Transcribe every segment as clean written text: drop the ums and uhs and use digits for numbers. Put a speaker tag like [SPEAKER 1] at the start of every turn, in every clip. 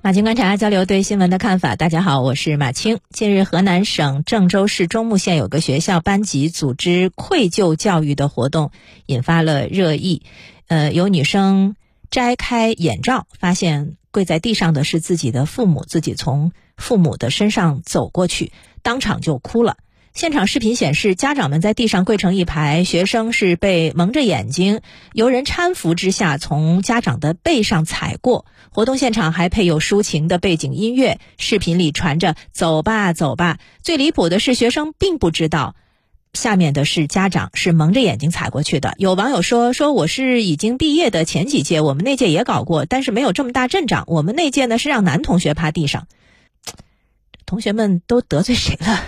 [SPEAKER 1] 马青观察交流对新闻的看法。大家好，我是马青。近日河南省郑州市中牟县有个学校班级组织愧疚教育的活动，引发了热议。有女生摘开眼罩，发现跪在地上的是自己的父母，自己从父母的身上走过去，当场就哭了。现场视频显示，家长们在地上跪成一排，学生是被蒙着眼睛，由人搀扶之下从家长的背上踩过。活动现场还配有抒情的背景音乐，视频里传着走吧走吧。最离谱的是，学生并不知道下面的是家长是蒙着眼睛踩过去的。有网友说我是已经毕业的前几届，我们那届也搞过，但是没有这么大阵仗。我们那届呢是让男同学趴地上。同学们都得罪谁了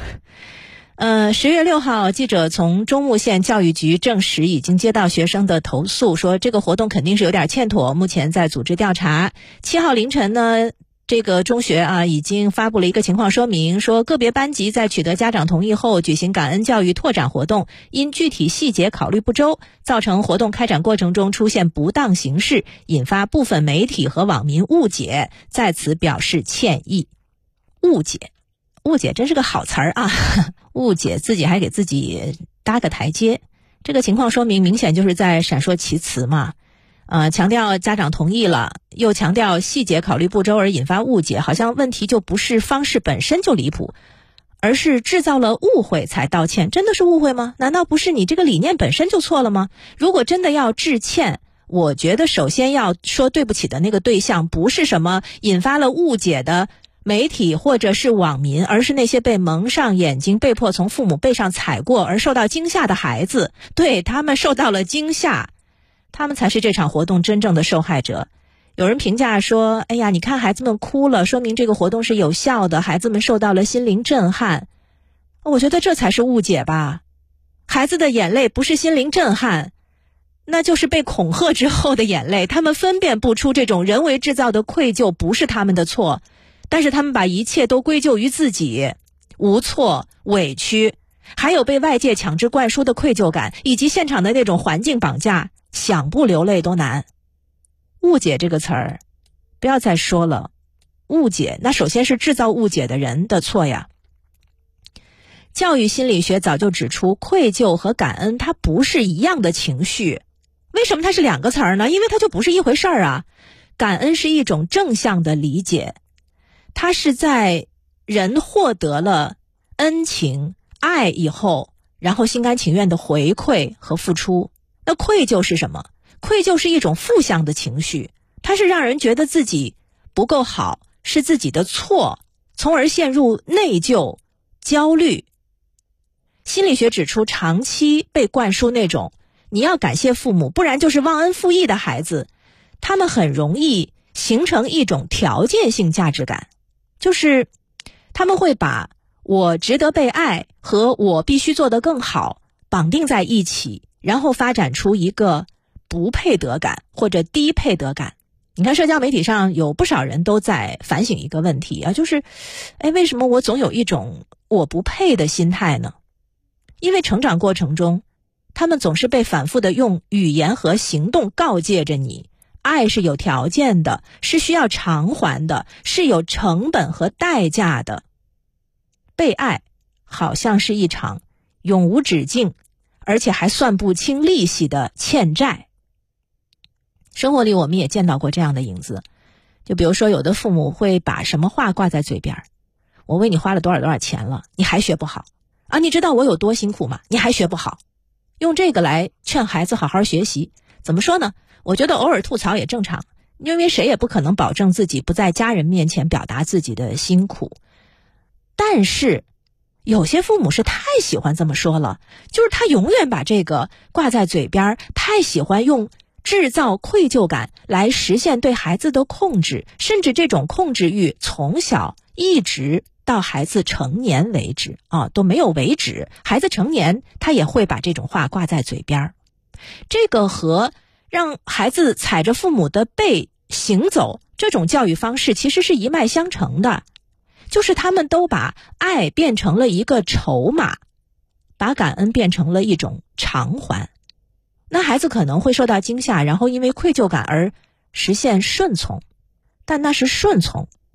[SPEAKER 1] ？10月6号，记者从中牟县教育局证实，已经接到学生的投诉，说这个活动肯定是有点欠妥，目前在组织调查。7号凌晨呢，这个中学已经发布了一个情况说明，说个别班级在取得家长同意后举行感恩教育拓展活动，因具体细节考虑不周，造成活动开展过程中出现不当形式，引发部分媒体和网民误解，在此表示歉意。误解真是个好词儿啊！误解，自己还给自己搭个台阶。这个情况说明明显就是在闪烁其词嘛。强调家长同意了，又强调细节考虑不周而引发误解，好像问题就不是方式本身就离谱，而是制造了误会才道歉。真的是误会吗？难道不是你这个理念本身就错了吗？如果真的要致歉，我觉得首先要说对不起的那个对象不是什么引发了误解的媒体或者是网民，而是那些被蒙上眼睛，被迫从父母背上踩过而受到惊吓的孩子。对，他们受到了惊吓，他们才是这场活动真正的受害者。有人评价说，哎呀，你看孩子们哭了，说明这个活动是有效的，孩子们受到了心灵震撼。我觉得这才是误解吧。孩子的眼泪不是心灵震撼，那就是被恐吓之后的眼泪。他们分辨不出这种人为制造的愧疚不是他们的错，但是他们把一切都归咎于自己，无措、委屈，还有被外界强制灌输的愧疚感，以及现场的那种环境绑架，想不流泪都难。误解这个词儿，不要再说了。误解，那首先是制造误解的人的错呀。教育心理学早就指出，愧疚和感恩它不是一样的情绪。为什么它是两个词儿呢？因为它就不是一回事儿啊。感恩是一种正向的理解，它是在人获得了恩情、爱以后，然后心甘情愿的回馈和付出。那愧疚是什么？愧疚是一种负向的情绪，它是让人觉得自己不够好，是自己的错，从而陷入内疚、焦虑。心理学指出，长期被灌输那种你要感谢父母，不然就是忘恩负义的孩子，他们很容易形成一种条件性价值感，就是他们会把我值得被爱和我必须做得更好绑定在一起，然后发展出一个不配得感或者低配得感。你看社交媒体上有不少人都在反省一个问题啊，就是为什么我总有一种我不配的心态呢？因为成长过程中，他们总是被反复的用语言和行动告诫着你，爱是有条件的，是需要偿还的，是有成本和代价的。被爱好像是一场永无止境，而且还算不清利息的欠债。生活里我们也见到过这样的影子，就比如说有的父母会把什么话挂在嘴边，我为你花了多少钱了，你还学不好啊？你知道我有多辛苦吗？你还学不好？用这个来劝孩子好好学习。怎么说呢？我觉得偶尔吐槽也正常，因为谁也不可能保证自己不在家人面前表达自己的辛苦。但是有些父母是太喜欢这么说了，就是他永远把这个挂在嘴边，太喜欢用制造愧疚感来实现对孩子的控制，甚至这种控制欲从小一直到孩子成年为止都没有为止，孩子成年他也会把这种话挂在嘴边。这个和让孩子踩着父母的背行走这种教育方式其实是一脉相承的，就是他们都把爱变成了一个筹码，把感恩变成了一种偿还。那孩子可能会受到惊吓，然后因为愧疚感而实现顺从，但那是顺从，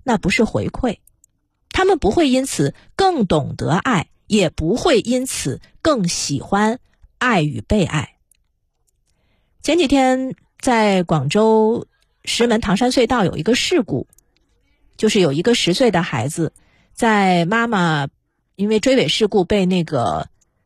[SPEAKER 1] 那不是回馈。他们不会因此更懂得爱，也不会因此更喜欢爱与被爱。前几天在广州石门唐山隧道有一个事故，就是有一个10岁的孩子在妈妈因为追尾事故被那个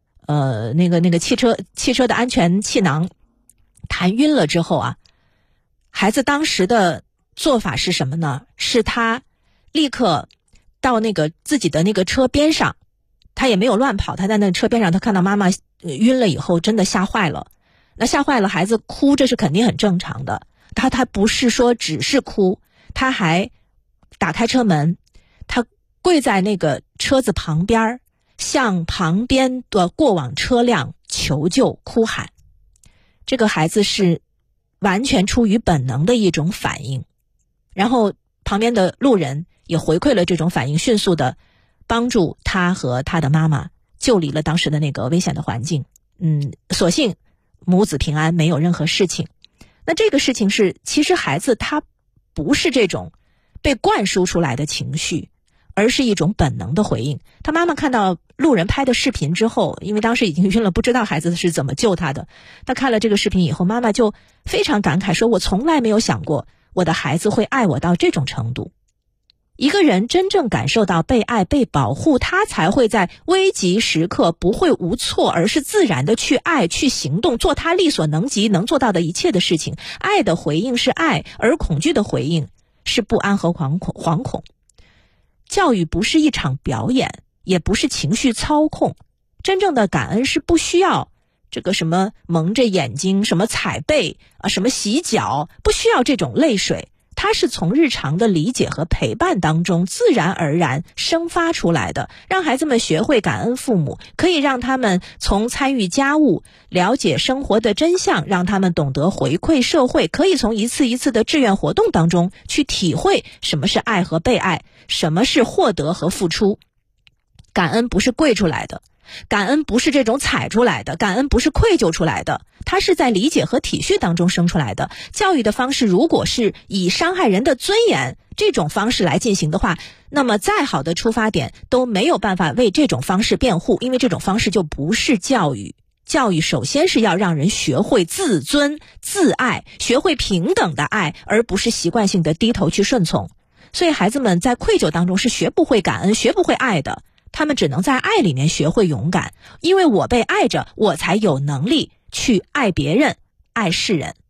[SPEAKER 1] 汽车的安全气囊弹晕了之后啊，孩子当时的做法是什么呢？是他立刻到那个自己的那个车边上，他也没有乱跑，他在那车边上，他看到妈妈晕了以后真的吓坏了。那吓坏了，孩子哭，这是肯定很正常的。他不是说只是哭，他还打开车门，他跪在那个车子旁边，向旁边的过往车辆求救哭喊。这个孩子是完全出于本能的一种反应，然后旁边的路人也回馈了这种反应，迅速的帮助他和他的妈妈救离了当时的那个危险的环境。所幸母子平安，没有任何事情。那这个事情是，其实孩子他不是这种被灌输出来的情绪，而是一种本能的回应。他妈妈看到路人拍的视频之后，因为当时已经晕了，不知道孩子是怎么救他的，他看了这个视频以后，妈妈就非常感慨说，我从来没有想过我的孩子会爱我到这种程度。一个人真正感受到被爱被保护，他才会在危急时刻不会无措，而是自然的去爱去行动，做他力所能及能做到的一切的事情。爱的回应是爱，而恐惧的回应是不安和惶恐。教育不是一场表演，也不是情绪操控。真正的感恩是不需要这个什么蒙着眼睛，什么踩背啊，什么洗脚，不需要这种泪水。它是从日常的理解和陪伴当中自然而然生发出来的，让孩子们学会感恩父母，可以让他们从参与家务了解生活的真相，让他们懂得回馈社会，可以从一次一次的志愿活动当中去体会什么是爱和被爱，什么是获得和付出。感恩不是跪出来的，感恩不是这种踩出来的，感恩不是愧疚出来的，它是在理解和体恤当中生出来的。教育的方式如果是以伤害人的尊严这种方式来进行的话，那么再好的出发点都没有办法为这种方式辩护，因为这种方式就不是教育。教育首先是要让人学会自尊自爱，学会平等的爱，而不是习惯性的低头去顺从。所以孩子们在愧疚当中是学不会感恩，学不会爱的，他们只能在爱里面学会勇敢，因为我被爱着，我才有能力去爱别人，爱世人。